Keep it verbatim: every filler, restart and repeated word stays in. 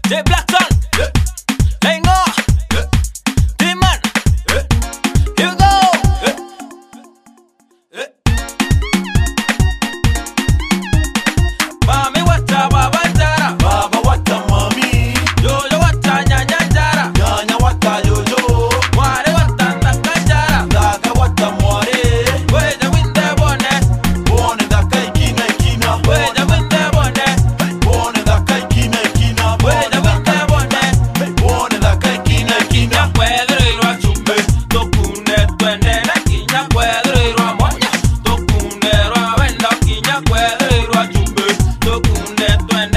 J Blackson, Lengo, Demon, here we go. Mami wata baba njara, Baba wata mami, Jojo wata nyanya njara, nyanya wata yoyo, Mware wata ndaka njara, daga wata mware, Weja winde bone, bone da kai kina kina, Weja winde bone, bone da kai kina kina, Weja winde bone, bone da kai kina kina. Kinya kwedro irwa chumbe, Tokune twende na kinya kwedro irwa monya, Tokune rwa wenda kinya kwedro irwa chumbe, Tokune twende